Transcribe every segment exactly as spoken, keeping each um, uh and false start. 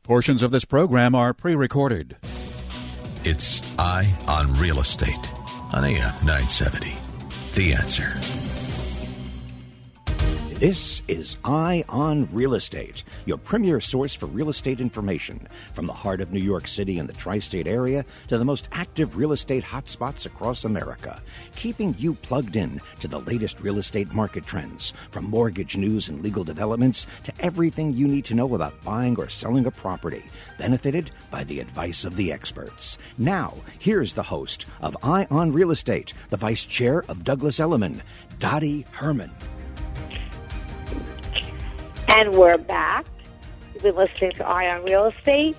Portions of this program are pre-recorded. It's Eye on Real Estate on A M nine seventy. The Answer. This is Eye on Real Estate, your premier source for real estate information. From the heart of New York City and the tri-state area to the most active real estate hotspots across America, keeping you plugged in to the latest real estate market trends, from mortgage news and legal developments to everything you need to know about buying or selling a property, benefited by the advice of the experts. Now, here's the host of Eye on Real Estate, the vice chair of Douglas Elliman, Dottie Herman. And we're back. You've been listening to Eye on Real Estate.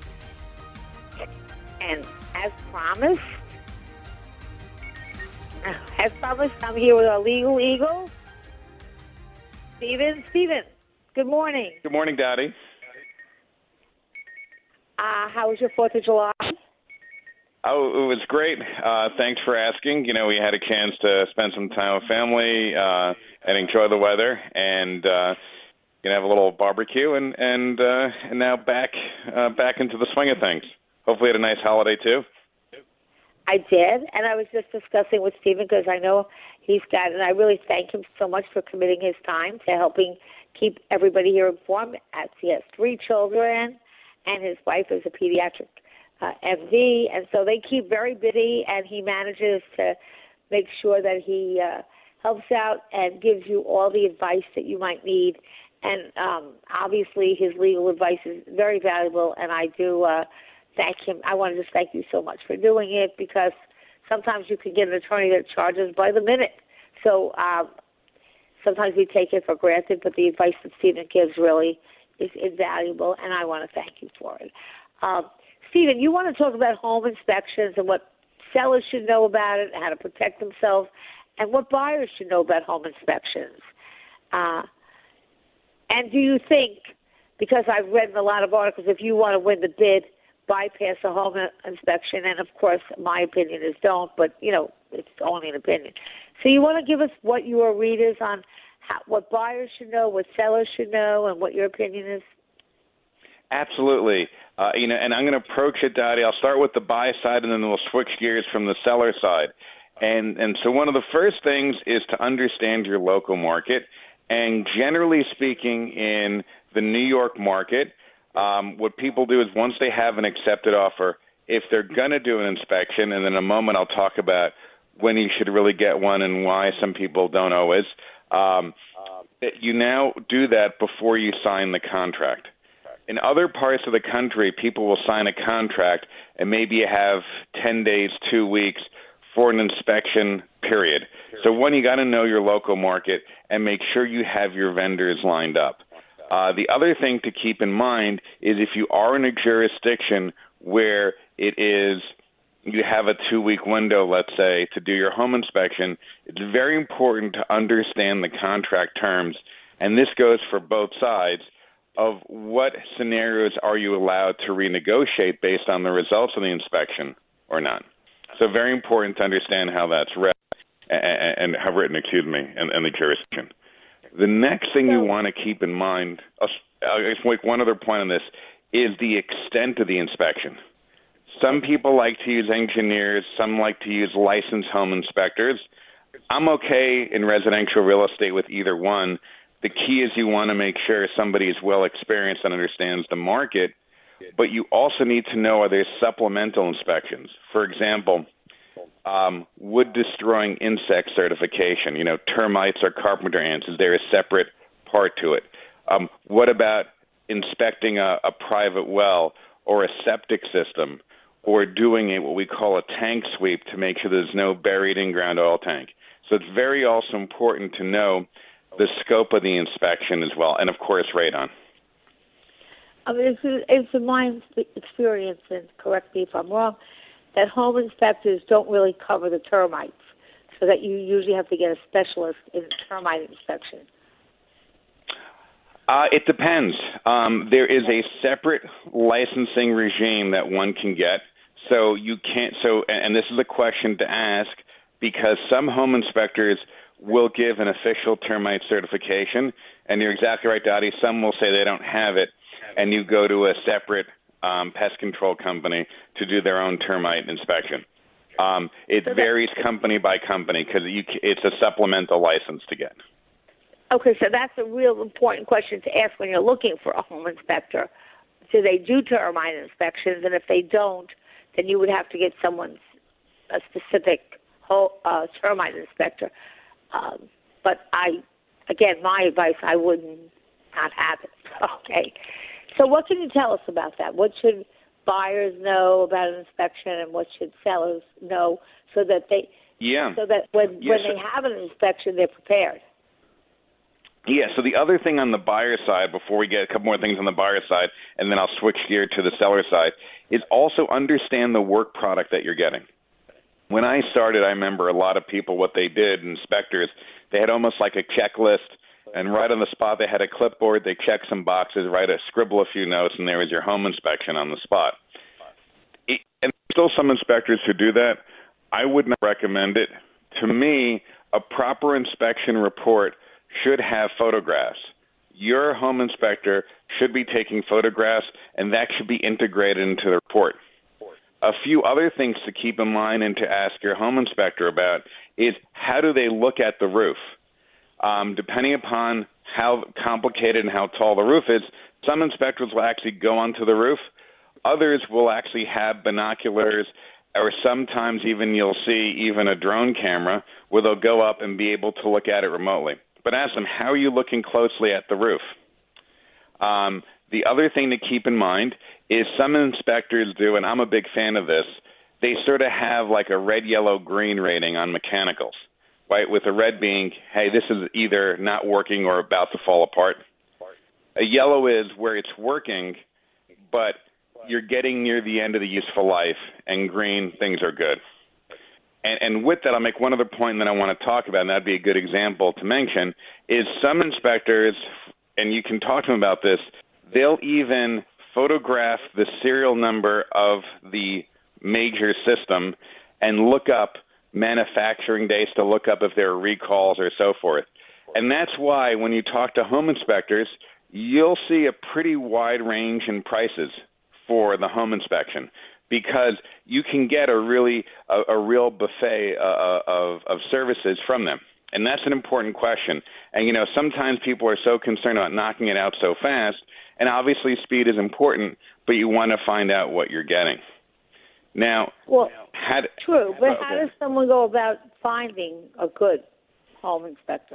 And as promised, as promised, I'm here with our legal eagle, Stephen. Stephen, good morning. Good morning, Dottie. Uh, how was your fourth of July? Oh, it was great. Uh, thanks for asking. You know, we had a chance to spend some time with family uh, and enjoy the weather, and uh Gonna have a little barbecue, and and uh, and now back uh, back into the swing of things. Hopefully, had a nice holiday too. I did, and I was just discussing with Stephen because I know he's got, and I really thank him so much for committing his time to helping keep everybody here informed. As he has three children, and his wife is a pediatric uh, M D, and so they keep very busy, and he manages to make sure that he uh, helps out and gives you all the advice that you might need. And um, obviously his legal advice is very valuable, and I do uh, thank him. I want to just thank you so much for doing it, because sometimes you can get an attorney that charges by the minute. So um, sometimes we take it for granted, but the advice that Stephen gives really is invaluable, and I want to thank you for it. Um, Stephen, you want to talk about home inspections and what sellers should know about it, how to protect themselves, and what buyers should know about home inspections. Uh And do you think, because I've read in a lot of articles, if you want to win the bid, bypass a home inspection, and of course my opinion is don't, but, you know, it's only an opinion. So you want to give us what your readers on how, what buyers should know, what sellers should know, and what your opinion is? Absolutely. Uh, you know, and I'm going to approach it, Dottie. I'll start with the buy side, and then we'll switch gears from the seller side. And and so one of the first things is to understand your local market. And generally speaking, in the New York market, um, what people do is once they have an accepted offer, if they're going to do an inspection, and in a moment I'll talk about when you should really get one and why some people don't always, um, you now do that before you sign the contract. In other parts of the country, people will sign a contract and maybe you have ten days, two weeks for an inspection period. So one, you got to know your local market and make sure you have your vendors lined up. Uh, the other thing to keep in mind is if you are in a jurisdiction where it is, you have a two-week window, let's say, to do your home inspection, it's very important to understand the contract terms, and this goes for both sides, of what scenarios are you allowed to renegotiate based on the results of the inspection or not. So very important to understand how that's read and, and how written, excuse me, and, and the jurisdiction. The next thing you want to keep in mind, I'll, I'll just make one other point on this, is the extent of the inspection. Some people like to use engineers, some like to use licensed home inspectors. I'm okay in residential real estate with either one. The key is you want to make sure somebody is well experienced and understands the market, but you also need to know, are there supplemental inspections? For example, um, wood-destroying insect certification, you know, termites or carpenter ants, is there a separate part to it? Um, what about inspecting a, a private well or a septic system, or doing a, what we call a tank sweep to make sure there's no buried in-ground oil tank? So it's very also important to know the scope of the inspection as well, and, of course, radon. I mean, it's, it's in my experience, and correct me if I'm wrong, that home inspectors don't really cover the termites, so that you usually have to get a specialist in termite inspection. Uh, it depends. Um, there is a separate licensing regime that one can get. So you can't. So, and this is a question to ask, because some home inspectors will give an official termite certification, and you're exactly right, Dottie. Some will say they don't have it, and you go to a separate um, pest control company to do their own termite inspection. Um, it so varies company by company because it's a supplemental license to get. Okay, so that's a real important question to ask when you're looking for a home inspector. Do they do termite inspections? And if they don't, then you would have to get someone, a specific whole, uh, termite inspector. Um, but I, again, my advice, I wouldn't not have it. Okay. So what can you tell us about that? What should buyers know about an inspection, and what should sellers know so that they, yeah, so that when yeah, when so, they have an inspection, they're prepared? Yeah, so the other thing on the buyer side, before we get a couple more things on the buyer side, and then I'll switch gear to the seller side, is also understand the work product that you're getting. When I started, I remember a lot of people, what they did, inspectors, they had almost like a checklist, and right on the spot they had a clipboard, they checked some boxes, write a, scribble a few notes, and there was your home inspection on the spot. And still some inspectors who do that. I would not recommend it. To me, a proper inspection report should have photographs. Your home inspector should be taking photographs, and that should be integrated into the report. A few other things to keep in mind and to ask your home inspector about is how do they look at the roof? Um, depending upon how complicated and how tall the roof is, some inspectors will actually go onto the roof. Others will actually have binoculars, or sometimes even you'll see even a drone camera where they'll go up and be able to look at it remotely. But ask them, how are you looking closely at the roof? Um, the other thing to keep in mind is some inspectors do, and I'm a big fan of this, they sort of have like a red, yellow, green rating on mechanicals, right? With a red being, hey, this is either not working or about to fall apart. A yellow is where it's working, but you're getting near the end of the useful life, and green, things are good. And, and with that, I'll make one other point that I want to talk about, and that'd be a good example to mention, is some inspectors, and you can talk to them about this, they'll even photograph the serial number of the major system and look up manufacturing dates to look up if there are recalls or so forth. And that's why when you talk to home inspectors, you'll see a pretty wide range in prices for the home inspection, because you can get a really a, a real buffet uh, of, of services from them. And that's an important question. And, you know, sometimes people are so concerned about knocking it out so fast, and obviously speed is important, but you want to find out what you're getting. Now, well, had, true, but okay. how does someone go about finding a good home inspector?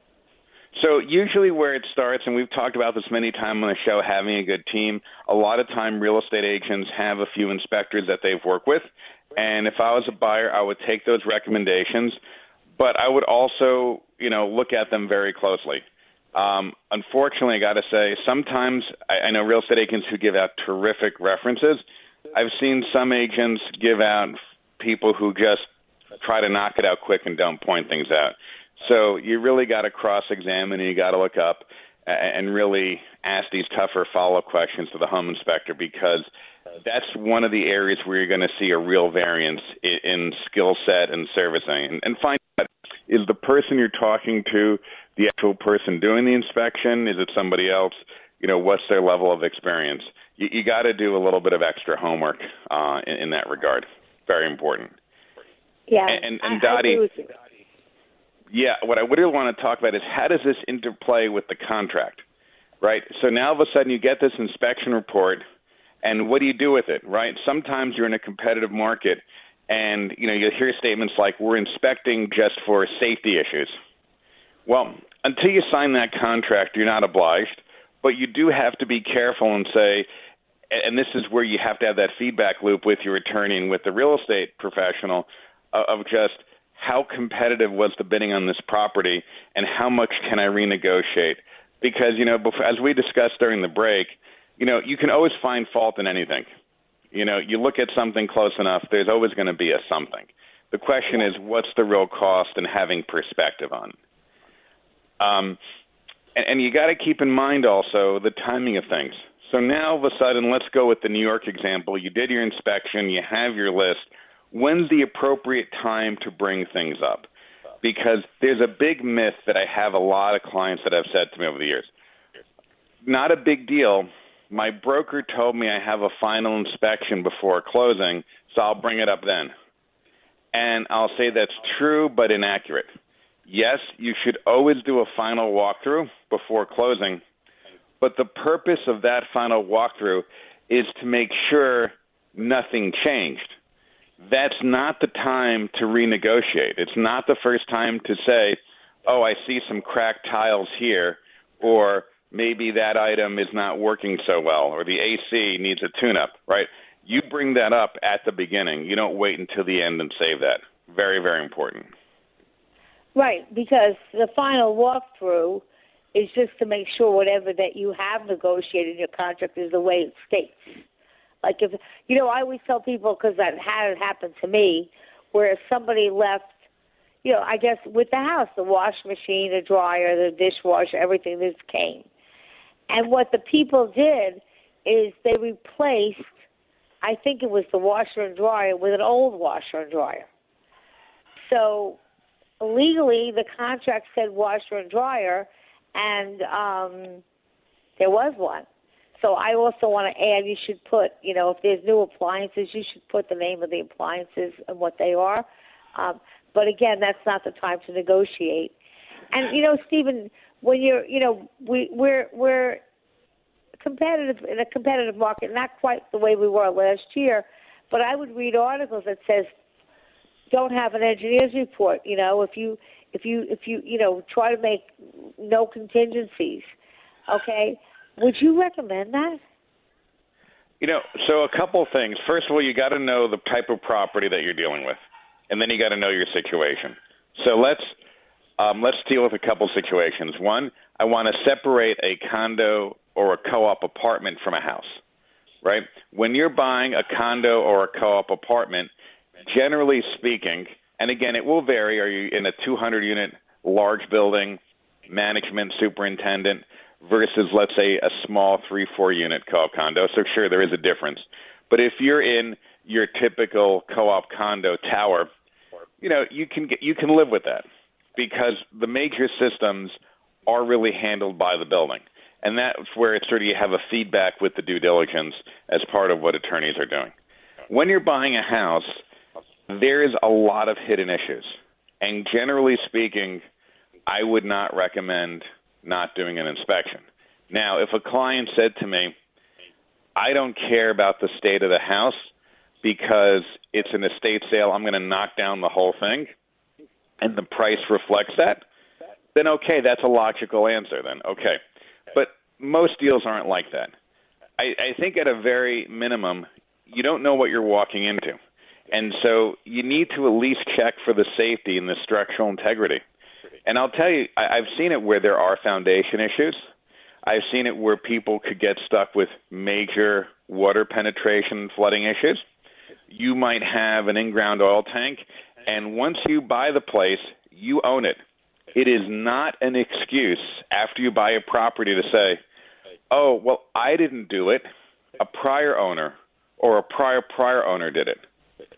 So usually where it starts, and we've talked about this many times on the show, having a good team, a lot of time real estate agents have a few inspectors that they've worked with. And if I was a buyer, I would take those recommendations, but I would also, you know, look at them very closely. Um, unfortunately, I got to say, sometimes I, I know real estate agents who give out terrific references. I've seen some agents give out people who just try to knock it out quick and don't point things out. So you really got to cross-examine, and you got to look up and really ask these tougher follow-up questions to the home inspector, because that's one of the areas where you're going to see a real variance in, in skill set and servicing. And, and find out, is the person you're talking to the actual person doing the inspection? Is it somebody else? You know, what's their level of experience? You, you got to do a little bit of extra homework uh, in, in that regard. Very important. Yeah, and, and, and I, Dottie, I agree with you. Yeah, what I really want to talk about is how does this interplay with the contract, right? So now all of a sudden you get this inspection report, and what do you do with it, right? Sometimes you're in a competitive market, and you know you hear statements like, we're inspecting just for safety issues. Well, until you sign that contract, you're not obliged, but you do have to be careful and say, and this is where you have to have that feedback loop with your attorney and with the real estate professional of just, how competitive was the bidding on this property, and how much can I renegotiate? Because, you know, before, as we discussed during the break, you know, you can always find fault in anything. You know, you look at something close enough, there's always going to be a something. The question is, what's the real cost, and having perspective on it. Um, and, and you got to keep in mind also the timing of things. So now all of a sudden, let's go with the New York example. You did your inspection, you have your list. When's the appropriate time to bring things up? Because there's a big myth that I have a lot of clients that have said to me over the years. Not a big deal, my broker told me I have a final inspection before closing, so I'll bring it up then. And I'll say that's true but inaccurate. Yes, you should always do a final walkthrough before closing, but the purpose of that final walkthrough is to make sure nothing changed. That's not the time to renegotiate. It's not the first time to say, oh, I see some cracked tiles here, or maybe that item is not working so well, or the A C needs a tune-up, right? You bring that up at the beginning. You don't wait until the end and save that. Very, very important. Right, because the final walkthrough is just to make sure whatever that you have negotiated in your contract is the way it states. Like if, you know, I always tell people, because I've had it happen to me, where somebody left, you know, I guess with the house, the wash machine, the dryer, the dishwasher, everything just came. And what the people did is they replaced, I think it was the washer and dryer, with an old washer and dryer. So legally, the contract said washer and dryer, and um, there was one. So I also want to add, you should put, you know, if there's new appliances, you should put the name of the appliances and what they are. Um, but again, that's not the time to negotiate. And, you know, Stephen, when you're, you know, we, we're, we're competitive in a competitive market, not quite the way we were last year, but I would read articles that says, don't have an engineer's report. You know, if you, if you, if you, you know, try to make no contingencies, okay? Would you recommend that? You know, so a couple of things. First of all, you got to know the type of property that you're dealing with, and then you got to know your situation. So let's um, let's deal with a couple situations. One, I want to separate a condo or a co-op apartment from a house, right? When you're buying a condo or a co-op apartment, generally speaking, and again, it will vary. Are you in a two hundred unit large building, management, superintendent, versus, let's say, a small three, four unit co-op condo? So sure, there is a difference. But if you're in your typical co-op condo tower, you know, you can get, you can live with that because the major systems are really handled by the building. And that's where it's sort of you have a feedback with the due diligence as part of what attorneys are doing. When you're buying a house, there is a lot of hidden issues. And generally speaking, I would not recommend not doing an inspection. Now, if a client said to me, I don't care about the state of the house because it's an estate sale, I'm going to knock down the whole thing, and the price reflects that, then okay, that's a logical answer then, okay. But most deals aren't like that. I, I think at a very minimum, you don't know what you're walking into. And so you need to at least check for the safety and the structural integrity. And I'll tell you, I, I've seen it where there are foundation issues. I've seen it where people could get stuck with major water penetration flooding issues. You might have an in-ground oil tank, and once you buy the place, you own it. It is not an excuse after you buy a property to say, oh, well, I didn't do it. A prior owner or a prior prior owner did it.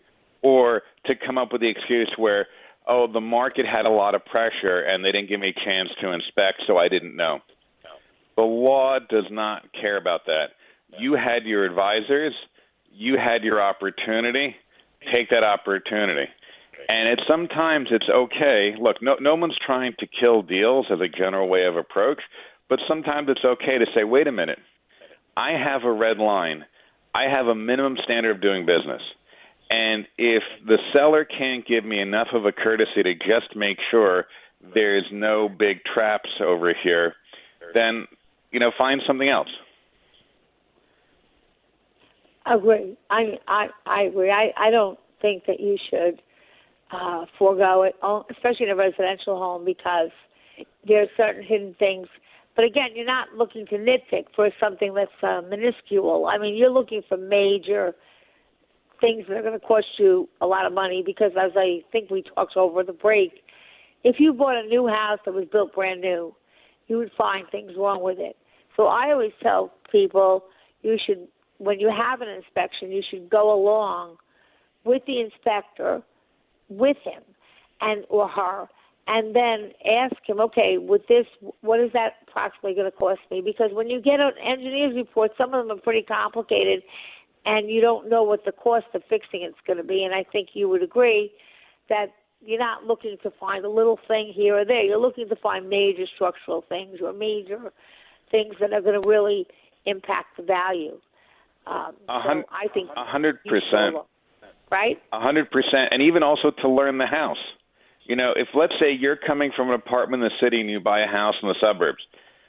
Or to come up with the excuse where, oh, the market had a lot of pressure and they didn't give me a chance to inspect, so I didn't know. The law does not care about that. You had your advisors. You had your opportunity. Take that opportunity. And it's sometimes it's okay. Look, no, no one's trying to kill deals as a general way of approach, but sometimes it's okay to say, wait a minute, I have a red line. I have a minimum standard of doing business. And if the seller can't give me enough of a courtesy to just make sure there's no big traps over here, then, you know, find something else. Agree. I I I agree. I, I don't think that you should uh, forego it, especially in a residential home, because there are certain hidden things. But again, you're not looking to nitpick for something that's uh, minuscule. I mean, you're looking for major things that are going to cost you a lot of money, because as I think we talked over the break, if you bought a new house that was built brand new, you would find things wrong with it. So I always tell people you should, when you have an inspection, you should go along with the inspector, with him and or her, and then ask him, okay, with this, what is that approximately going to cost me? Because when you get an engineer's report, some of them are pretty complicated, and you don't know what the cost of fixing it's going to be. And I think you would agree that you're not looking to find a little thing here or there. You're looking to find major structural things or major things that are going to really impact the value. Um, so I think a hundred percent, right? A hundred percent, and even also to learn the house. You know, if let's say you're coming from an apartment in the city and you buy a house in the suburbs,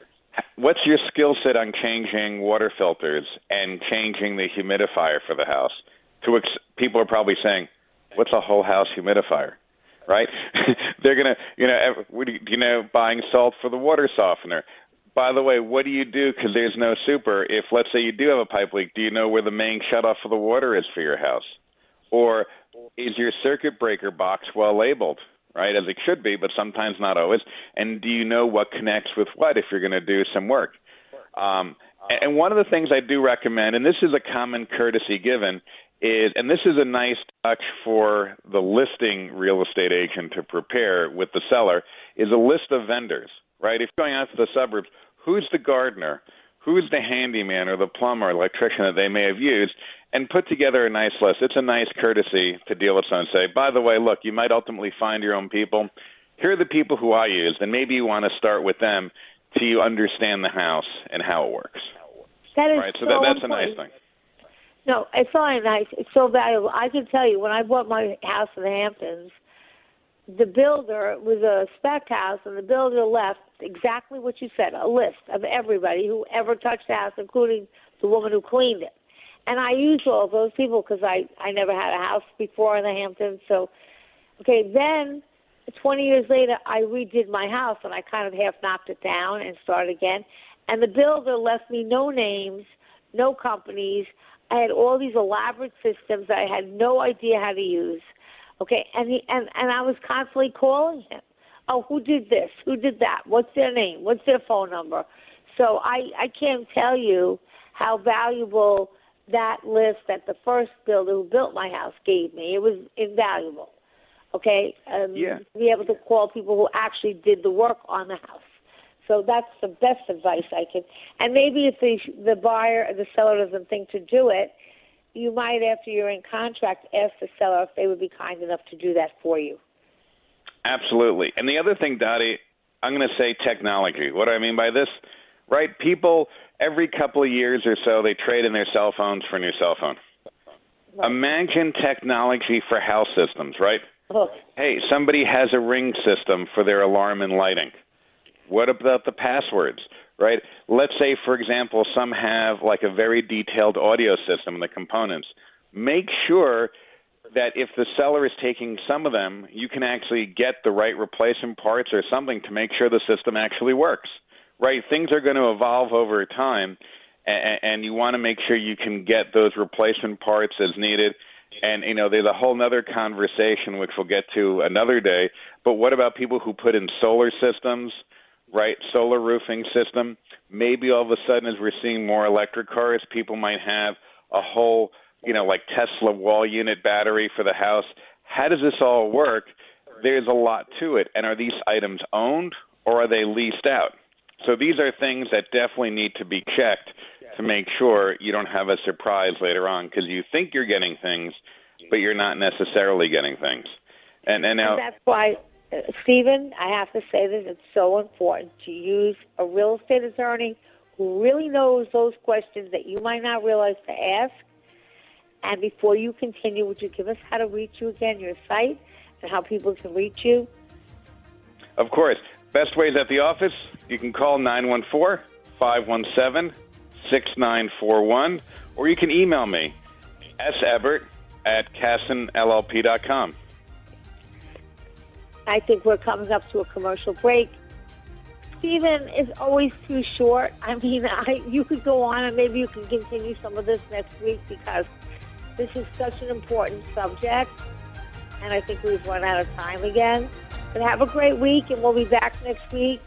what's your skill set on changing water filters and changing the humidifier for the house? To ex- people are probably saying, "What's a whole house humidifier?" Right? They're gonna, you know, you know, buying salt for the water softener. By the way, what do you do? Because there's no super. If let's say you do have a pipe leak, do you know where the main shutoff for the water is for your house? Or is your circuit breaker box well labeled? Right, as it should be, but sometimes not always. And do you know what connects with what if you're going to do some work? Um, and one of the things I do recommend, and this is a common courtesy given, is, and this is a nice touch for the listing real estate agent to prepare with the seller, is a list of vendors, right? If you're going out to the suburbs, who's the gardener? Who's the handyman or the plumber or electrician that they may have used? And put together a nice list. It's a nice courtesy to deal with someone and say, by the way, look, you might ultimately find your own people. Here are the people who I use, and maybe you want to start with them till you understand the house and how it works. That is right? So, so that, that's important. a nice thing. No, it's all nice. It's so valuable. I can tell you, when I bought my house in the Hamptons, the builder was a spec house, and the builder left exactly what you said, a list of everybody who ever touched the house, including the woman who cleaned it. And I used all of those people because I, I never had a house before in the Hamptons. So, okay, then twenty years later, I redid my house, and I kind of half knocked it down and started again. And the builder left me no names, no companies. I had all these elaborate systems that I had no idea how to use. Okay, and he and, and I was constantly calling him. Oh, who did this? Who did that? What's their name? What's their phone number? So I, I can't tell you how valuable that list that the first builder who built my house gave me. It was invaluable, okay? Um, yeah. To be able to call people who actually did the work on the house. So that's the best advice I could. And maybe if the, the buyer or the seller doesn't think to do it, you might, after you're in contract, ask the seller if they would be kind enough to do that for you. Absolutely. And the other thing, Dottie, I'm going to say technology. What do I mean by this? Right? People, every couple of years or so, they trade in their cell phones for a new cell phone. Right. Imagine technology for house systems, right? Oh. Hey, somebody has a Ring system for their alarm and lighting. What about the passwords, right? Let's say, for example, some have like a very detailed audio system and the components. Make sure that if the seller is taking some of them, you can actually get the right replacement parts or something to make sure the system actually works. Right, things are going to evolve over time, and, and you want to make sure you can get those replacement parts as needed. And, you know, there's a whole other conversation, which we'll get to another day, but what about people who put in solar systems, right, solar roofing system? Maybe all of a sudden, as we're seeing more electric cars, people might have a whole, you know, like Tesla wall unit battery for the house. How does this all work? There's a lot to it. And are these items owned or are they leased out? So these are things that definitely need to be checked to make sure you don't have a surprise later on, because you think you're getting things, but you're not necessarily getting things. And, and now, and that's why, uh, Stephen, I have to say this, it's so important to use a real estate attorney who really knows those questions that you might not realize to ask. And before you continue, would you give us how to reach you again, your site, and how people can reach you? Of course. Best ways at the office, you can call nine one four, five one seven, six nine four one, or you can email me, sebert at casson l l p dot com. I think we're coming up to a commercial break. Stephen is always too short. I mean, I, you could go on and maybe you can continue some of this next week because this is such an important subject, and I think we've run out of time again. But have a great week, and we'll be back next week.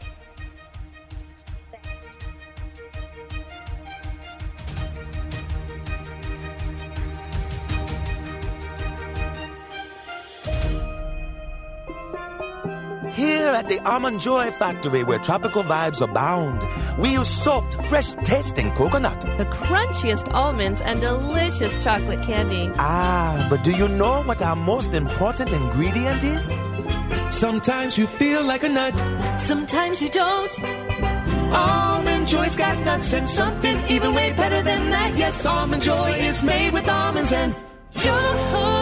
here at the Almond Joy Factory, where tropical vibes abound. We use soft, fresh-tasting coconut. The crunchiest almonds and delicious chocolate candy. Ah, but do you know what our most important ingredient is? Sometimes you feel like a nut. Sometimes you don't. Almond Joy's got nuts and something even way better than that. Yes, Almond Joy is made with almonds and joy.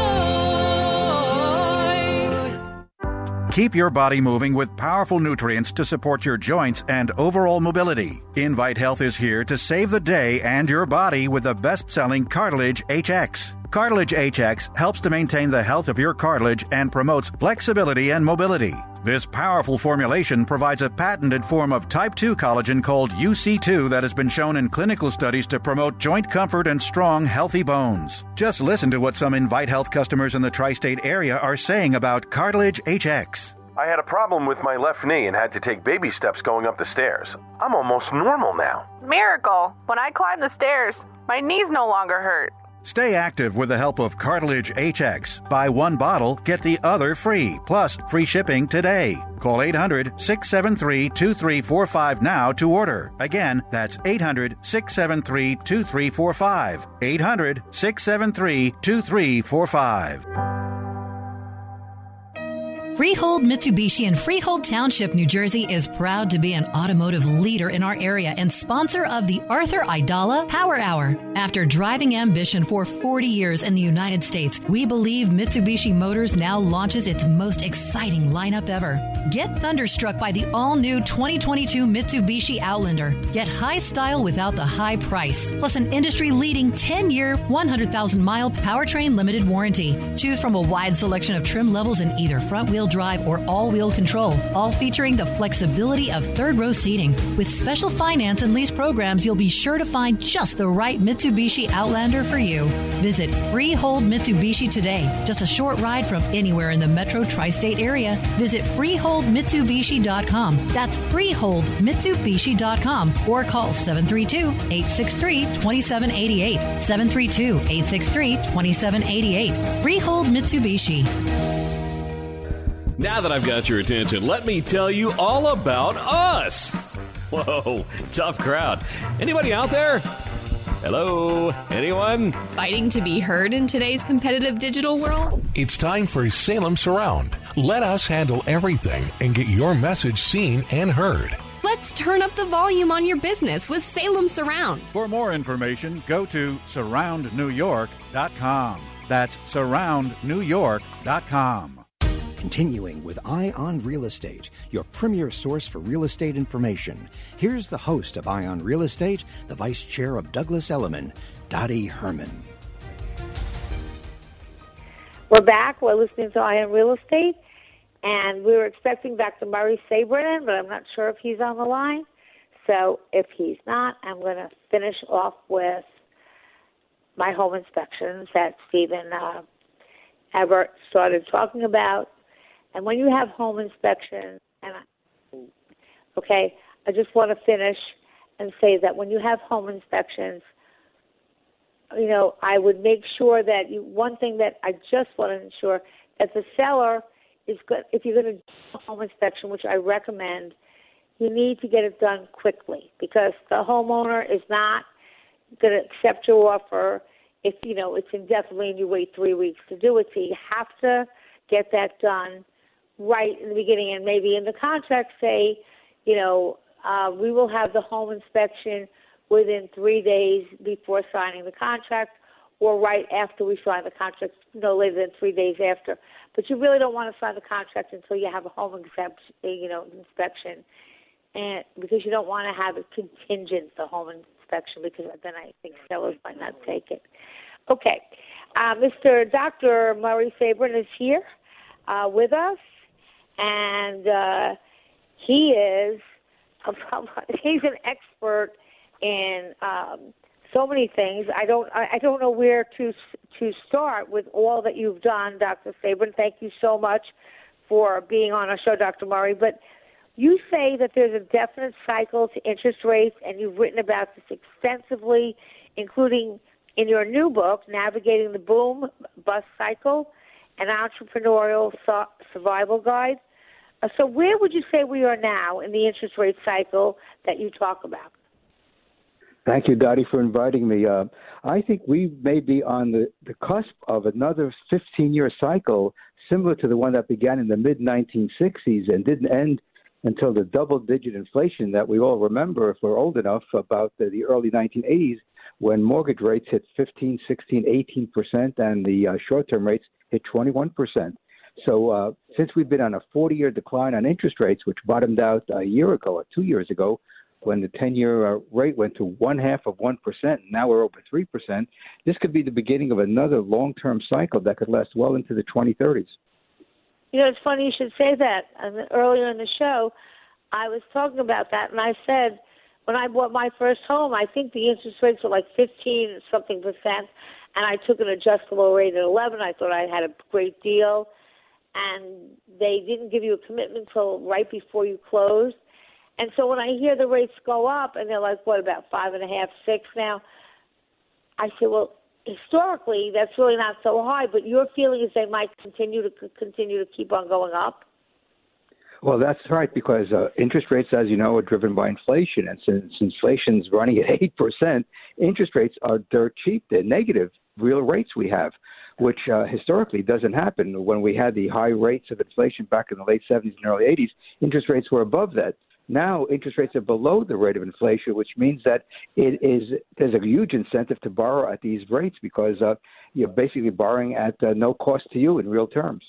Keep your body moving with powerful nutrients to support your joints and overall mobility. Invite Health is here to save the day and your body with the best-selling Cartilage H X. Cartilage H X helps to maintain the health of your cartilage and promotes flexibility and mobility. This powerful formulation provides a patented form of type two collagen called U C two that has been shown in clinical studies to promote joint comfort and strong, healthy bones. Just listen to what some Invite Health customers in the tri-state area are saying about Cartilage H X. I had a problem with my left knee and had to take baby steps going up the stairs. I'm almost normal now. Miracle! When I climb the stairs, my knees no longer hurt. Stay active with the help of Cartilage H X. Buy one bottle, get the other free, plus free shipping today. Call eight hundred, six seven three, two three four five now to order. Again, that's eight hundred, six seven three, two three four five. eight hundred, six seven three, two three four five. Freehold Mitsubishi in Freehold Township, New Jersey is proud to be an automotive leader in our area and sponsor of the Arthur Aidala Power Hour. After driving ambition for forty years in the United States, we believe Mitsubishi Motors now launches its most exciting lineup ever. Get thunderstruck by the all-new twenty twenty-two Mitsubishi Outlander. Get high style without the high price, plus an industry-leading ten-year, one hundred thousand mile powertrain limited warranty. Choose from a wide selection of trim levels in either front-wheel drive or all-wheel control, all featuring the flexibility of third-row seating. With special finance and lease programs, you'll be sure to find just the right Mitsubishi Outlander for you. Visit Freehold Mitsubishi today. Just a short ride from anywhere in the metro tri-state area. Visit freehold mitsubishi dot com. That's freehold mitsubishi dot com or call seven three two, eight six three, two seven eight eight. seven three two, eight six three, two seven eight eight. Freehold Mitsubishi. Now that I've got your attention, let me tell you all about us. Whoa, tough crowd. Anybody out there? Hello? Anyone? Fighting to be heard in today's competitive digital world? It's time for Salem Surround. Let us handle everything and get your message seen and heard. Let's turn up the volume on your business with Salem Surround. For more information, go to surround new york dot com. That's surround new york dot com. Continuing with Eye on Real Estate, your premier source for real estate information. Here's the host of Eye on Real Estate, the vice chair of Douglas Elliman, Dottie Herman. We're back. We're listening to Eye on Real Estate, and we were expecting Doctor Murray Sabrin in, but I'm not sure if he's on the line. So if he's not, I'm going to finish off with my home inspections that Stephen uh, Ebert started talking about. And when you have home inspections, and I, okay, I just want to finish and say that when you have home inspections, you know, I would make sure that you, one thing that I just want to ensure that the seller is good. If you're going to do a home inspection, which I recommend, you need to get it done quickly because the homeowner is not going to accept your offer if, you know, it's indefinitely and you wait three weeks to do it. So you have to get that done right in the beginning, and maybe in the contract say, you know, uh, we will have the home inspection within three days before signing the contract, or right after we sign the contract, no later than three days after. But you really don't want to sign the contract until you have a home exemption, you know, inspection, and because you don't want to have it contingent, the home inspection, because then I think sellers might not take it. Okay, uh, Mister Doctor Murray Sabrin is here uh, with us. And uh, he is, he's an expert in um, so many things. I don't, I don't know where to to start with all that you've done, Doctor Sabrin. Thank you so much for being on our show, Doctor Murray. But you say that there's a definite cycle to interest rates, and you've written about this extensively, including in your new book, Navigating the Boom Bust Cycle, an Entrepreneurial Survival Guide. Uh, so where would you say we are now in the interest rate cycle that you talk about? Thank you, Dottie, for inviting me. Uh, I think we may be on the, the cusp of another fifteen-year cycle similar to the one that began in the mid nineteen sixties and didn't end until the double-digit inflation that we all remember, if we're old enough, about the, the early nineteen eighties, when mortgage rates hit fifteen, sixteen, eighteen percent and the uh, short-term rates hit twenty-one percent. So uh, since we've been on a forty-year decline on interest rates, which bottomed out a year ago or two years ago, when the ten-year uh, rate went to one half of one percent, now we're over three percent, this could be the beginning of another long-term cycle that could last well into the twenty thirties. You know, it's funny you should say that. And earlier in the show, I was talking about that, and I said when I bought my first home, I think the interest rates were like fifteen something percent, and I took an adjustable rate at eleven. I thought I had a great deal, and they didn't give you a commitment until right before you closed. And so when I hear the rates go up, and they're like, what, about five and a half, six now, I say, well, historically, that's really not so high, but your feeling is they might continue to continue to keep on going up? Well, that's right, because uh, interest rates, as you know, are driven by inflation. And since inflation's running at eight percent, interest rates are dirt cheap. They're negative real rates we have, which uh, historically doesn't happen. When we had the high rates of inflation back in the late seventies and early eighties, interest rates were above that. Now interest rates are below the rate of inflation, which means that it is there's a huge incentive to borrow at these rates because uh, you're basically borrowing at uh, no cost to you in real terms.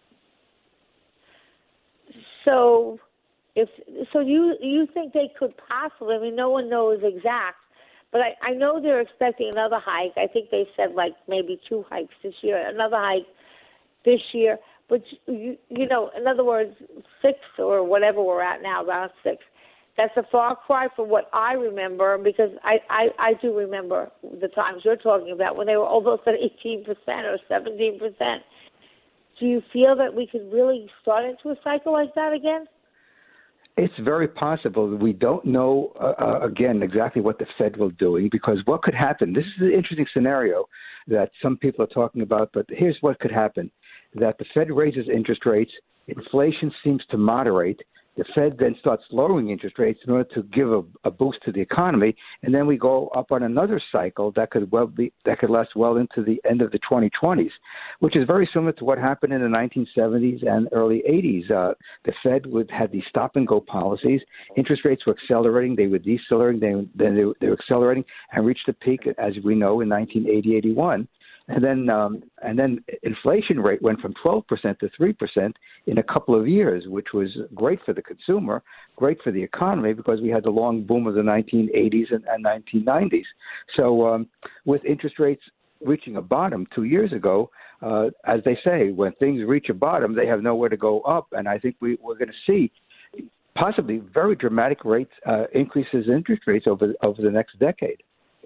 So, if so, you you think they could possibly? I mean, no one knows exact, but I, I know they're expecting another hike. I think they said like maybe two hikes this year, another hike this year. But, you, you know, in other words, six or whatever we're at now, around six, that's a far cry from what I remember, because I, I, I do remember the times you're talking about when they were almost at eighteen percent or seventeen percent. Do you feel that we could really start into a cycle like that again? It's very possible. We don't know, uh, again, exactly what the Fed will do, because what could happen, this is an interesting scenario that some people are talking about, but here's what could happen. That the Fed raises interest rates, inflation seems to moderate, the Fed then starts lowering interest rates in order to give a, a boost to the economy, and then we go up on another cycle that could well be that could last well into the end of the twenty twenties, which is very similar to what happened in the nineteen seventies and early eighties. Uh, the Fed would have these stop-and-go policies. Interest rates were accelerating, they were decelerating, they, then they, they were accelerating, and reached a peak, as we know, in nineteen eighty, eighty-one. And then, um, and then inflation rate went from twelve percent to three percent in a couple of years, which was great for the consumer, great for the economy, because we had the long boom of the nineteen eighties and, and nineteen nineties. So um, with interest rates reaching a bottom two years ago, uh, as they say, when things reach a bottom, they have nowhere to go up. And I think we, we're going to see possibly very dramatic rates uh, increases in interest rates over over the next decade.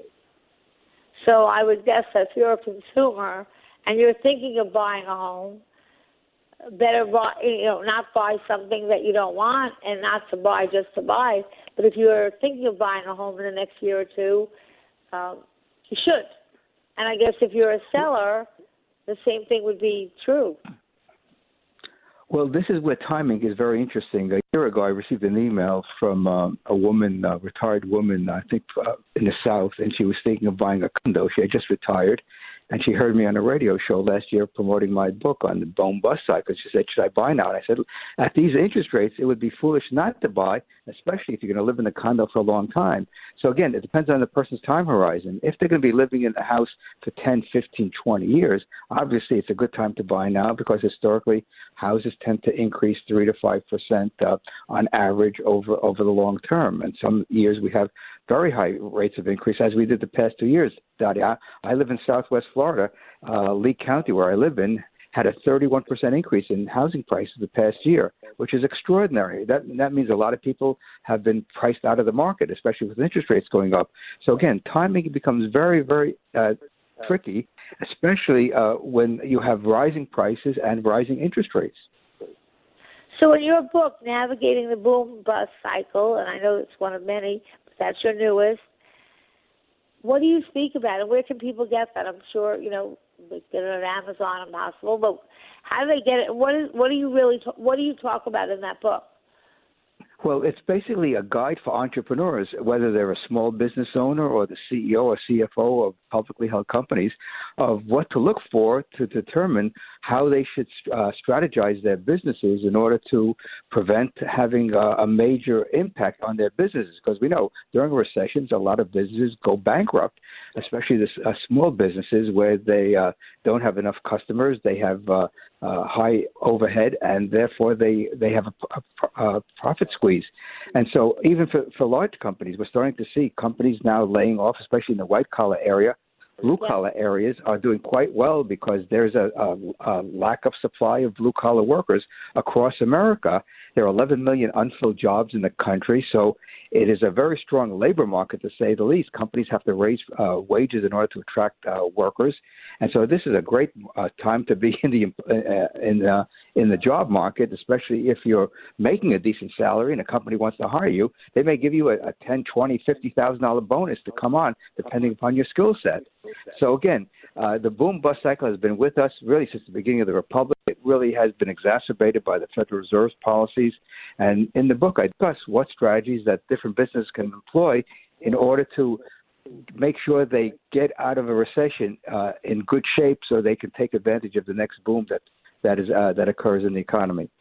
So I would guess that if you're a consumer and you're thinking of buying a home, better buy, you know, not buy something that you don't want, and not to buy just to buy. But if you're thinking of buying a home in the next year or two, um, you should. And I guess if you're a seller, the same thing would be true. Well, this is where timing is very interesting. A year ago, I received an email from um, a woman, a retired woman, I think uh, in the South, and she was thinking of buying a condo. She had just retired, and she heard me on a radio show last year promoting my book on the boom bust cycle. She said, should I buy now? And I said, at these interest rates, it would be foolish not to buy, especially if you're going to live in a condo for a long time. So, again, it depends on the person's time horizon. If they're going to be living in a house for ten, fifteen, twenty years, obviously it's a good time to buy now, because historically houses tend to increase three to five percent uh, on average over, over the long term. And some years we have very high rates of increase, as we did the past two years. Dottie, I, I live in Southwest Florida. Uh, Lee County, where I live in, had a thirty-one percent increase in housing prices the past year, which is extraordinary. That that means a lot of people have been priced out of the market, especially with interest rates going up. So again, timing becomes very, very uh, tricky, especially uh, when you have rising prices and rising interest rates. So in your book, Navigating the Boom Bust Cycle, and I know it's one of many, but that's your newest, what do you speak about, and where can people get that? I'm sure, you know, They get it on Amazon, impossible. But how do they get it? What is? What do you really? What do you talk about in that book? Well, it's basically a guide for entrepreneurs, whether they're a small business owner or the C E O or C F O of publicly held companies, of what to look for to determine how they should uh, strategize their businesses in order to prevent having a, a major impact on their businesses. Because we know during recessions, a lot of businesses go bankrupt, especially the uh, small businesses where they uh, don't have enough customers, they have uh, uh, high overhead, and therefore they, they have a, a, a profit squeeze. And so even for, for large companies, we're starting to see companies now laying off, especially in the white-collar area. Blue-collar areas are doing quite well because there's a, a, a lack of supply of blue-collar workers across America. There are eleven million unfilled jobs in the country, so it is a very strong labor market, to say the least. Companies have to raise uh, wages in order to attract uh, workers, and so this is a great uh, time to be in the uh, in the in the job market, especially if you're making a decent salary and a company wants to hire you. They may give you a, a ten, twenty, fifty thousand dollar bonus to come on, depending upon your skill set. So again, uh, the boom bust cycle has been with us really since the beginning of the Republic. It really has been exacerbated by the Federal Reserve's policies. And in the book, I discuss what strategies that different businesses can employ in order to make sure they get out of a recession uh, in good shape, so they can take advantage of the next boom that that is uh, that occurs in the economy.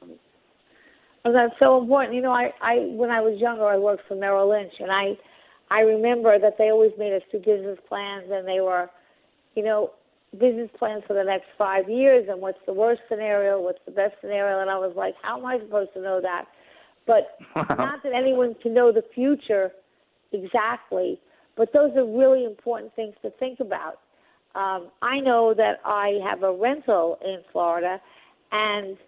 Oh, that's so important. You know, I, I when I was younger, I worked for Merrill Lynch, and I I remember that they always made us do business plans, and they were, you know, business plans for the next five years, and what's the worst scenario, what's the best scenario, and I was like, how am I supposed to know that? But not that anyone can know the future exactly, but those are really important things to think about. Um, I know that I have a rental in Florida, and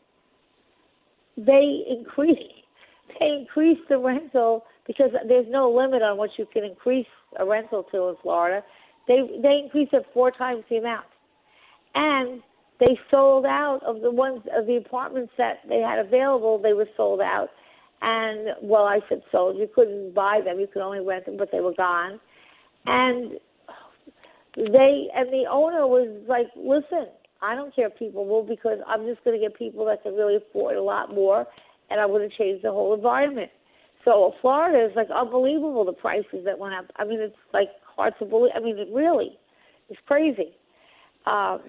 they increase they increase the rental because there's no limit on what you can increase a rental to in Florida. They they increased it four times the amount, and they sold out of the ones of the apartments that they had available. They were sold out, and well, I said sold. You couldn't buy them; you could only rent them, but they were gone. And they and the owner was like, "Listen, I don't care if people will, because I'm just going to get people that can really afford a lot more, and I'm going to change the whole environment." So Florida is like unbelievable, the prices that went up. I mean, it's like hard to believe. I mean, it really is crazy. Um,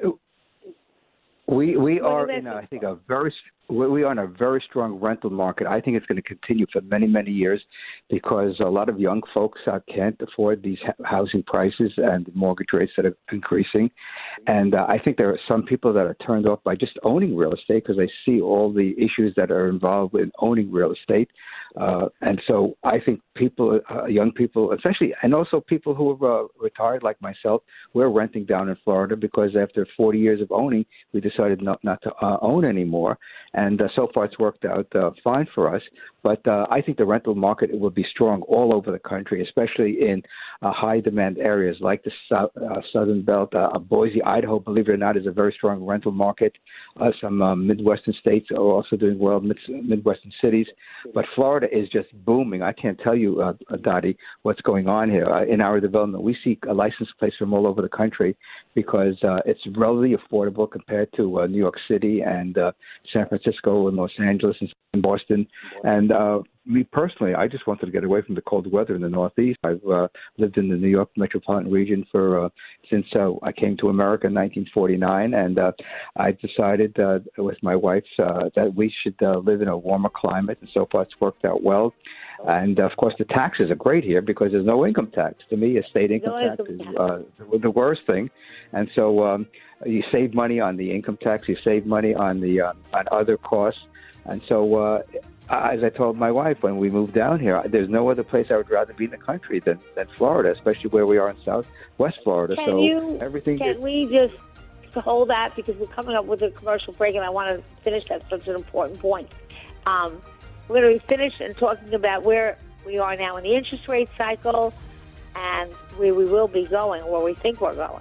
we we are in, a, I think, a very we are in a very strong rental market. I think it's going to continue for many, many years because a lot of young folks uh, can't afford these housing prices and mortgage rates that are increasing. And uh, I think there are some people that are turned off by just owning real estate because they see all the issues that are involved with owning real estate. Uh, and so I think people, uh, young people, especially, and also people who have uh, retired like myself, we're renting down in Florida because after forty years of owning, we decided not, not to uh, own anymore. And uh, so far it's worked out uh, fine for us. But uh, I think the rental market will be strong all over the country, especially in uh, high-demand areas like the south, uh, Southern Belt. Uh, Boise, Idaho, believe it or not, is a very strong rental market. Uh, some uh, Midwestern states are also doing well, mid- Midwestern cities. But Florida is just booming. I can't tell you, uh, Dottie, what's going on here. Uh, in our development, we see a license plates from all over the country because uh, it's relatively affordable compared to uh, New York City and uh, San Francisco and Los Angeles and Boston. And uh, me personally, I just wanted to get away from the cold weather in the Northeast. I've uh, lived in the New York metropolitan region for uh, since uh, I came to America in nineteen forty-nine, and uh, I decided uh, with my wife uh, that we should uh, live in a warmer climate, and so far it's worked out well. And of course, the taxes are great here because there's no income tax. To me, a state income no tax income is uh, the worst thing, and so um, you save money on the income tax, you save money on the uh, on other costs, and so. Uh, As I told my wife when we moved down here, there's no other place I would rather be in the country than, than Florida, especially where we are in Southwest Florida. Can so you, everything. Can is, we just hold that because we're coming up with a commercial break, and I want to finish that. Such an important point. Um, we're going to be finished and talking about where we are now in the interest rate cycle and where we will be going, where we think we're going.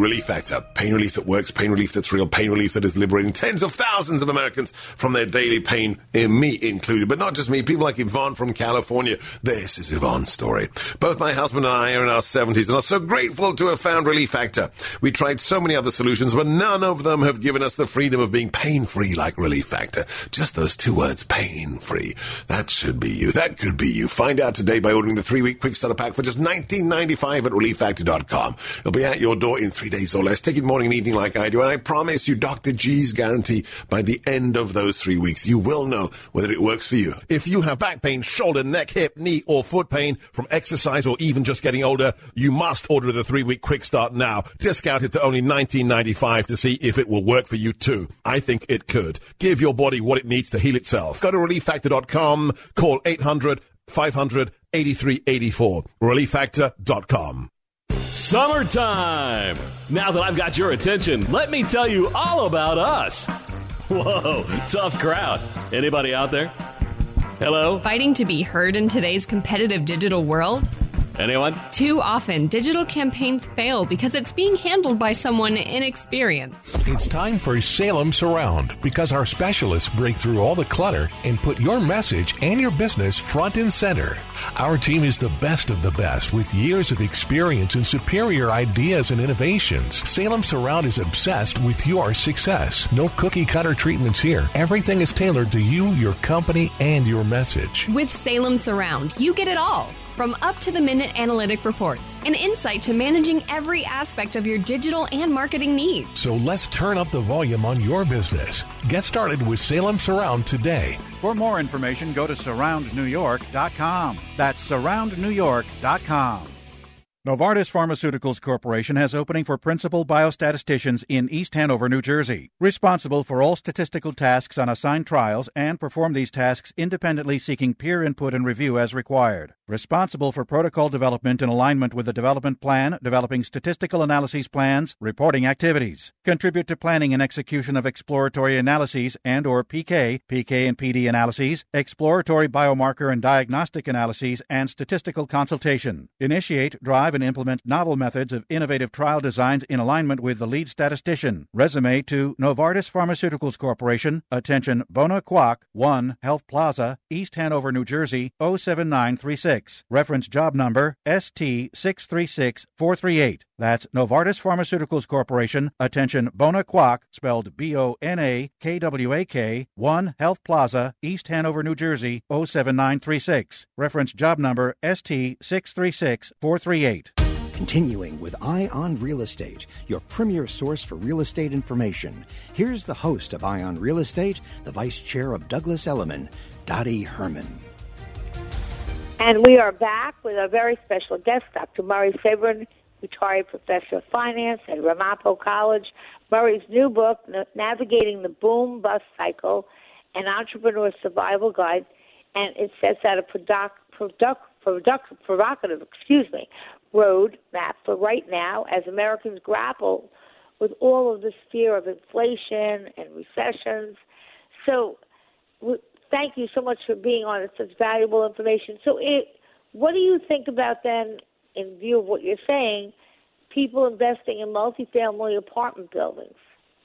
Relief Factor. Pain relief that works, pain relief that's real, pain relief that is liberating tens of thousands of Americans from their daily pain, and me included. But not just me, people like Yvonne from California. This is Yvonne's story. Both my husband and I are in our seventies and are so grateful to have found Relief Factor. We tried so many other solutions, but none of them have given us the freedom of being pain-free like Relief Factor. Just those two words, pain-free. That should be you. That could be you. Find out today by ordering the three-week quick starter pack for just nineteen ninety-five at relief factor dot com. It'll be at your door in three days or less. Take it morning and evening like I do, and I promise you, Doctor G's guarantee, by the end of those three weeks, you will know whether it works for you. If you have back pain, shoulder, neck, hip, knee, or foot pain from exercise or even just getting older, you must order the three-week quick start now. Discount it to only nineteen ninety-five to see if it will work for you too. I think it could. Give your body what it needs to heal itself. Go to relief factor dot com, call eight hundred, five hundred, eighty-three eighty-four, relief factor dot com. Summertime! Now that I've got your attention, let me tell you all about us. Whoa, tough crowd. Anybody out there? Hello? Fighting to be heard in today's competitive digital world? Anyone? Too often, digital campaigns fail because it's being handled by someone inexperienced. It's time for Salem Surround, because our specialists break through all the clutter and put your message and your business front and center. Our team is the best of the best with years of experience and superior ideas and innovations. Salem Surround is obsessed with your success. No cookie cutter treatments here. Everything is tailored to you, your company, and your message. With Salem Surround, you get it all. From up-to-the-minute analytic reports and insight to managing every aspect of your digital and marketing needs. So let's turn up the volume on your business. Get started with Salem Surround today. For more information, go to surround new york dot com. That's surround new york dot com. Novartis Pharmaceuticals Corporation has opening for principal biostatisticians in East Hanover, New Jersey, responsible for all statistical tasks on assigned trials and perform these tasks independently, seeking peer input and review as required. Responsible for protocol development in alignment with the development plan, developing statistical analyses plans, reporting activities. Contribute to planning and execution of exploratory analyses and or P K, P K and P D analyses, exploratory biomarker and diagnostic analyses, and statistical consultation. Initiate, drive, and implement novel methods of innovative trial designs in alignment with the lead statistician. Resume to Novartis Pharmaceuticals Corporation, attention Bona Quack, one Health Plaza, East Hanover, New Jersey, oh seven nine three six. Reference job number S T six three six four three eight. That's Novartis Pharmaceuticals Corporation, attention Bona Quack, spelled B O N A K W A K, one Health Plaza, East Hanover, New Jersey, oh seven nine three six. Reference job number S T six three six four three eight. Continuing with Eye on Real Estate, your premier source for real estate information. Here's the host of Eye on Real Estate, the Vice Chair of Douglas Elliman, Dottie Herman. And we are back with a very special guest, Doctor Murray Sabrin, retired professor of finance at Ramapo College. Murray's new book, Navigating the Boom Bust Cycle, an Entrepreneur Survival Guide, and it sets out a product, product, product, provocative, excuse me, road map for right now as Americans grapple with all of this fear of inflation and recessions. So thank you so much for being on. It's such valuable information. So it, what do you think about then, in view of what you're saying, people investing in multifamily apartment buildings?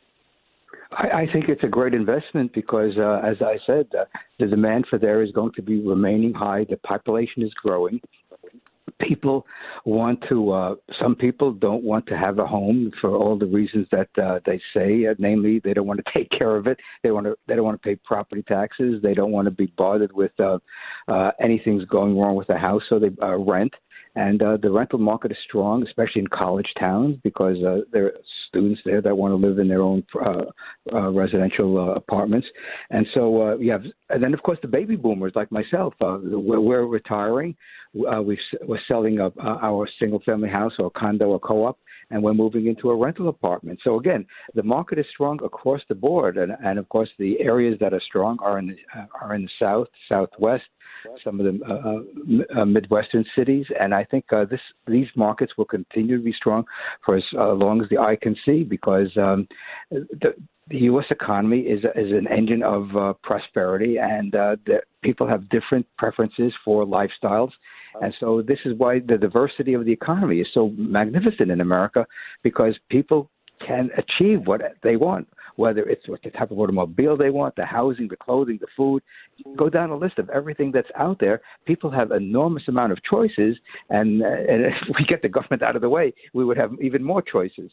I, I think it's a great investment because, uh, as I said, uh, the demand for there is going to be remaining high. The population is growing. People want to, uh, some people don't want to have a home for all the reasons that uh, they say, uh, namely they don't want to take care of it. They want to, they don't want to pay property taxes. They don't want to be bothered with uh, uh, anything's going wrong with the house, so they uh, rent. And uh, the rental market is strong, especially in college towns, because uh, there are students there that want to live in their own uh, uh, residential uh, apartments. And so uh, you have, and then of course the baby boomers like myself, uh, we're, we're retiring. Uh, we've, we're selling a, uh, our single-family house or condo or co-op, and we're moving into a rental apartment. So again, the market is strong across the board, and, and of course the areas that are strong are in the, uh, are in the south, southwest, some of the uh, uh, Midwestern cities, and I think uh, this these markets will continue to be strong for as uh, long as the eye can see, because um, the, the U S economy is is an engine of uh, prosperity, and uh, the, people have different preferences for lifestyles, And so this is why the diversity of the economy is so magnificent in America, because people can achieve what they want, whether it's what the type of automobile they want, the housing, the clothing, the food. Go down a list of everything that's out there. People have enormous amount of choices, and, uh, and if we get the government out of the way, we would have even more choices.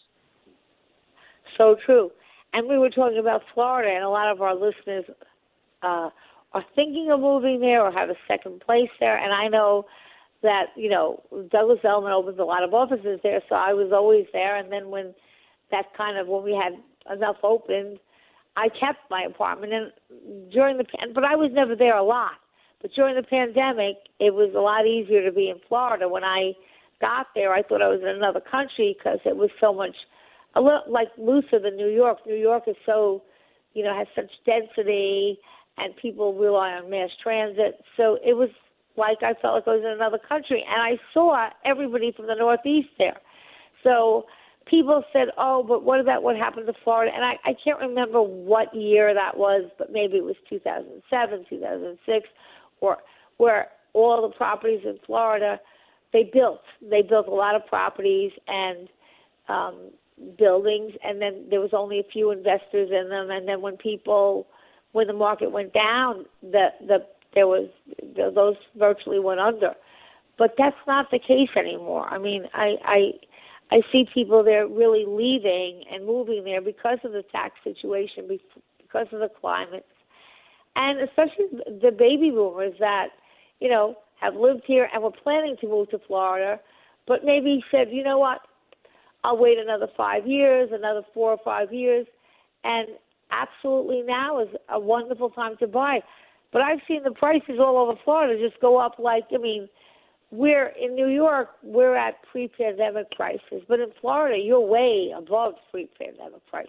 So true. And we were talking about Florida, and a lot of our listeners uh, are thinking of moving there or have a second place there. And I know that, you know, Douglas Elliman opens a lot of offices there, so I was always there. And then when that kind of, when we had enough opened, I kept my apartment. And during the, but I was never there a lot. But during the pandemic, it was a lot easier to be in Florida. When I got there, I thought I was in another country because it was so much, a little like looser than New York. New York is so, you know, has such density, and people rely on mass transit. So it was like I felt like I was in another country. And I saw everybody from the Northeast there. So people said, oh, but what about what happened to Florida? And I, I can't remember what year that was, but maybe it was two thousand seven, two thousand six, or where all the properties in Florida, they built. They built a lot of properties and um, buildings, and then there was only a few investors in them. And then when people, when the market went down, the, the there was the, those virtually went under. But that's not the case anymore. I mean, I, I I see people there really leaving and moving there because of the tax situation, because of the climate, and especially the baby boomers that, you know, have lived here and were planning to move to Florida, but maybe said, you know what, I'll wait another five years, another four or five years, and absolutely now is a wonderful time to buy. But I've seen the prices all over Florida just go up like, I mean, we're in New York, we're at pre-pandemic prices, but in Florida, you're way above pre-pandemic prices.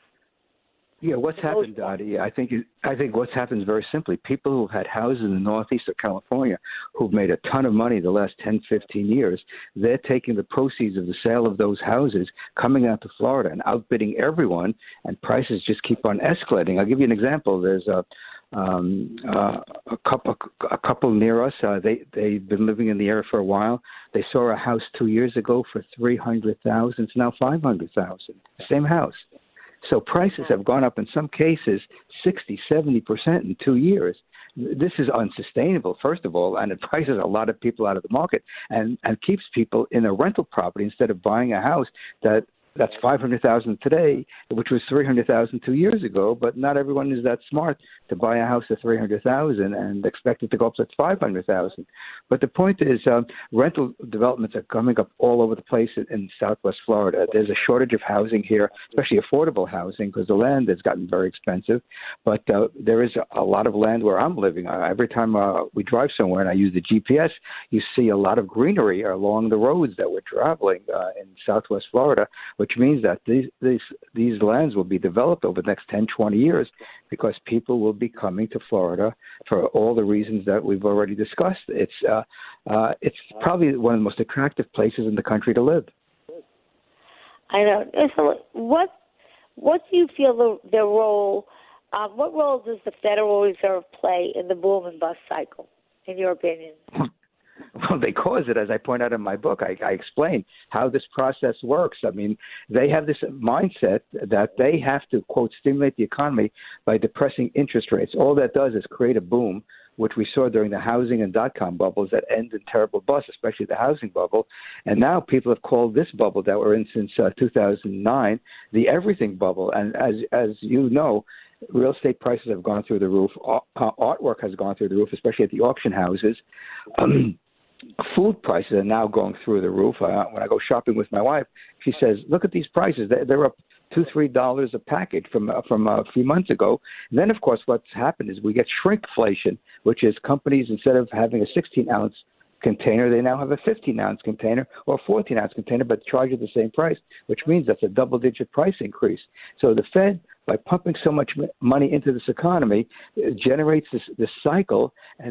Yeah, what's happened, Dottie? I think I think what's happened is very simply people who've had houses in the northeast of California who've made a ton of money the last ten, fifteen years, they're taking the proceeds of the sale of those houses, coming out to Florida and outbidding everyone, and prices just keep on escalating. I'll give you an example. There's a Um, uh, a couple, a couple near us. Uh, they they've been living in the area for a while. They saw a house two years ago for three hundred thousand. It's now five hundred thousand. Same house. So prices have gone up in some cases sixty, seventy percent in two years. This is unsustainable, first of all, and it prices a lot of people out of the market and and keeps people in a rental property instead of buying a house that. That's five hundred thousand today, which was three hundred thousand two years ago. But not everyone is that smart to buy a house at three hundred thousand and expect it to go up to five hundred thousand. But the point is, um, rental developments are coming up all over the place in, in Southwest Florida. There's a shortage of housing here, especially affordable housing, because the land has gotten very expensive. But uh, there is a, a lot of land where I'm living. Uh, every time uh, we drive somewhere and I use the G P S, you see a lot of greenery along the roads that we're traveling uh, in Southwest Florida, which means that these, these these lands will be developed over the next ten, twenty years because people will be coming to Florida for all the reasons that we've already discussed. It's uh, uh, it's probably one of the most attractive places in the country to live. I know. So what what do you feel the the role? Um, what role does the Federal Reserve play in the boom and bust cycle, in your opinion? Well, they cause it, as I point out in my book. I, I explain how this process works. I mean, they have this mindset that they have to, quote, stimulate the economy by depressing interest rates. All that does is create a boom, which we saw during the housing and dot-com bubbles that end in terrible busts, especially the housing bubble. And now people have called this bubble that we're in since uh, two thousand nine the everything bubble. And as as you know, real estate prices have gone through the roof. Uh, artwork has gone through the roof, especially at the auction houses. Um, Food prices are now going through the roof. Uh, when I go shopping with my wife, she says, "Look at these prices; they're, they're up two, three dollars a package from uh, from a few months ago." And then, of course, what's happened is we get shrinkflation, which is companies, instead of having a sixteen ounce container, they now have a fifteen ounce container or a fourteen ounce container, but charge you the same price, which means that's a double digit price increase. So the Fed, by pumping so much money into this economy, it generates this, this cycle, and then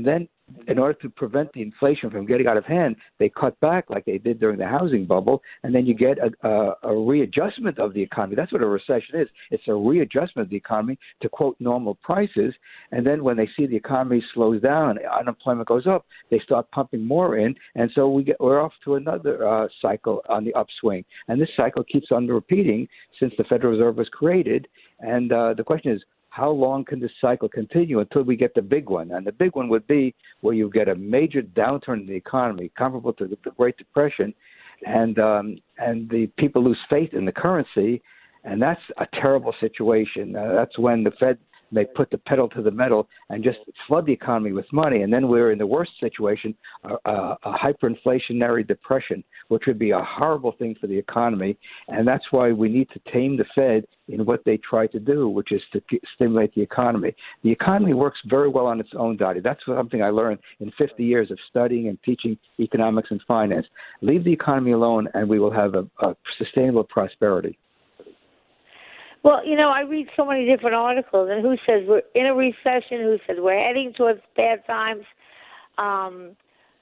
in order to prevent the inflation from getting out of hand, they cut back like they did during the housing bubble, and then you get a, a, a readjustment of the economy. That's what a recession is. It's a readjustment of the economy to, quote, normal prices, and then when they see the economy slows down, unemployment goes up, they start pumping more in, and so we get, we're off to another uh, cycle on the upswing. And this cycle keeps on repeating since the Federal Reserve was created, and uh, the question is, how long can this cycle continue until we get the big one? And the big one would be where you get a major downturn in the economy, comparable to the Great Depression, and um, and the people lose faith in the currency, and that's a terrible situation. Uh, that's when the Fed may put the pedal to the metal and just flood the economy with money, and then we're in the worst situation, a, a, a hyperinflationary depression, which would be a horrible thing for the economy, and that's why we need to tame the Fed in what they try to do, which is to stimulate the economy. The economy works very well on its own, Dottie. That's something I learned in fifty years of studying and teaching economics and finance. Leave the economy alone, and we will have a, a sustainable prosperity. Well, you know, I read so many different articles, and who says we're in a recession, who says we're heading towards bad times. Um,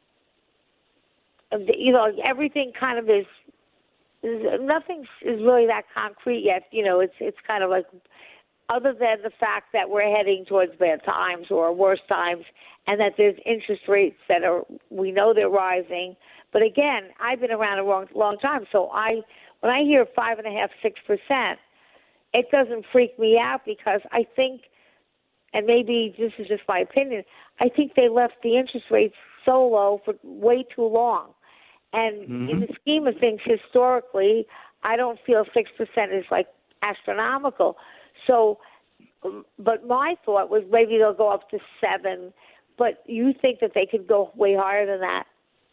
you know, everything kind of is, is, nothing is really that concrete yet. You know, it's it's kind of like, other than the fact that we're heading towards bad times or worse times, and that there's interest rates that are, we know they're rising. But again, I've been around a long, long time, so I, when I hear five and a half, six percent, it doesn't freak me out because I think, and maybe this is just my opinion, I think they left the interest rates so low for way too long. And mm-hmm. in the scheme of things, historically, I don't feel six percent is like astronomical. So, but my thought was maybe they'll go up to seven, but you think that they could go way higher than that?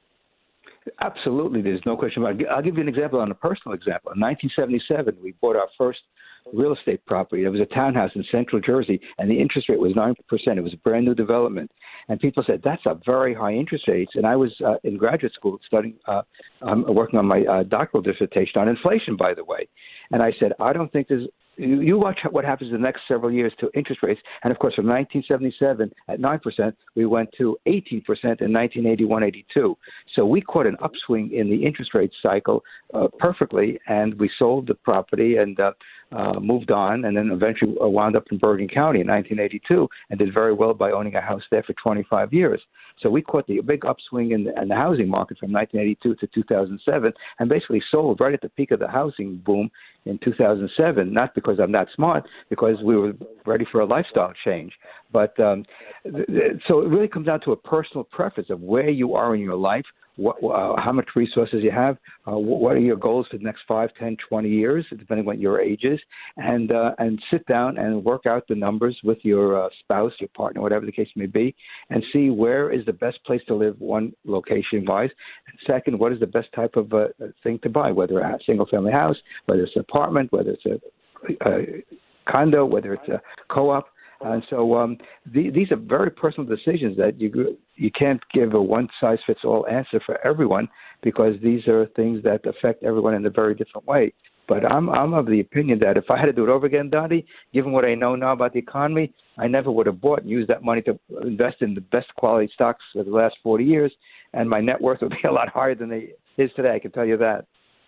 Absolutely. There's no question about it. I'll give you an example on a personal example. In nineteen seventy-seven, we bought our first real estate property. It was a townhouse in Central Jersey, and the interest rate was nine percent. It was a brand new development. And people said, that's a very high interest rate. And I was uh, in graduate school studying, uh, um, working on my uh, doctoral dissertation on inflation, by the way. And I said, I don't think there's, you, you watch what happens in the next several years to interest rates. And of course, from nineteen seventy-seven at nine percent, we went to eighteen percent in nineteen eighty-one eighty-two. So we caught an upswing in the interest rate cycle uh, perfectly, and we sold the property and uh, uh, moved on, and then eventually wound up in Bergen County in nineteen eighty-two and did very well by owning a house there for twenty-five years. So we caught the big upswing in the, in the housing market from nineteen eighty-two to two thousand seven and basically sold right at the peak of the housing boom in two thousand seven, not because I'm that smart, because we were ready for a lifestyle change. But um, th- th- so it really comes down to a personal preference of where you are in your life, what, uh, how much resources you have, uh, what are your goals for the next five, ten, twenty years, depending on what your age is, and uh, and sit down and work out the numbers with your uh, spouse, your partner, whatever the case may be, and see where is the best place to live, one, location-wise, and second, what is the best type of uh, thing to buy, whether a single-family house, whether it's an apartment, whether it's a, a condo, whether it's a co-op. And so um, the, these are very personal decisions that you you can't give a one-size-fits-all answer for everyone, because these are things that affect everyone in a very different way. But I'm I'm of the opinion that if I had to do it over again, Dottie, given what I know now about the economy, I never would have bought and used that money to invest in the best quality stocks for the last forty years, and my net worth would be a lot higher than it is today, I can tell you that.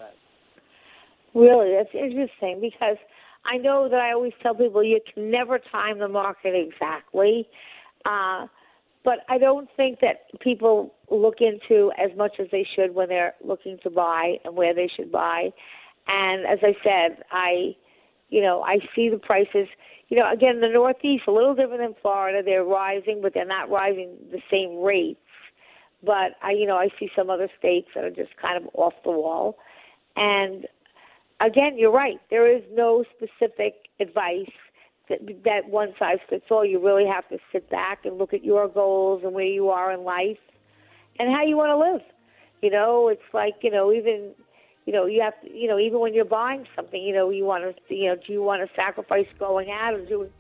Really, that's interesting, because I know that I always tell people you can never time the market exactly, uh, but I don't think that people look into as much as they should when they're looking to buy and where they should buy. And as I said, I, you know, I see the prices. You know, again, the Northeast, a little different than Florida. They're rising, but they're not rising the same rates. But I, you know, I see some other states that are just kind of off the wall. And again, you're right. There is no specific advice that, that one size fits all. You really have to sit back and look at your goals and where you are in life and how you want to live. You know, it's like, you know, even, you know, you have to, you know, even when you're buying something, you know, you want to, you know, do you want to sacrifice going out or do it?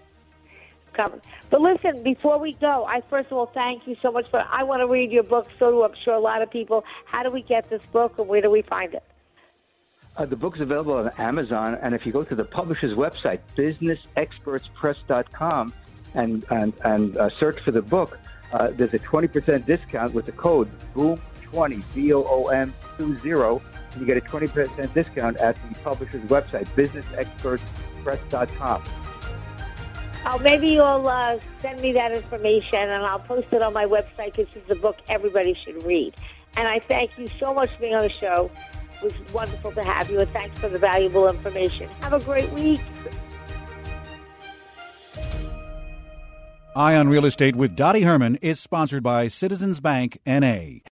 But listen, before we go, I first of all thank you so much. For I want to read your book, so do I'm sure a lot of people. How do we get this book, and where do we find it? Uh, the book's available on Amazon, and if you go to the publisher's website, business experts press dot com, and and and uh, search for the book, uh, there's a twenty percent discount with the code boom twenty, B O O M two zero, and you get a twenty percent discount at the publisher's website, business experts press dot com. Oh, maybe you'll uh, send me that information, and I'll post it on my website, because it's a book everybody should read. And I thank you so much for being on the show. It was wonderful to have you, and thanks for the valuable information. Have a great week. Eye on Real Estate with Dottie Herman is sponsored by Citizens Bank, N A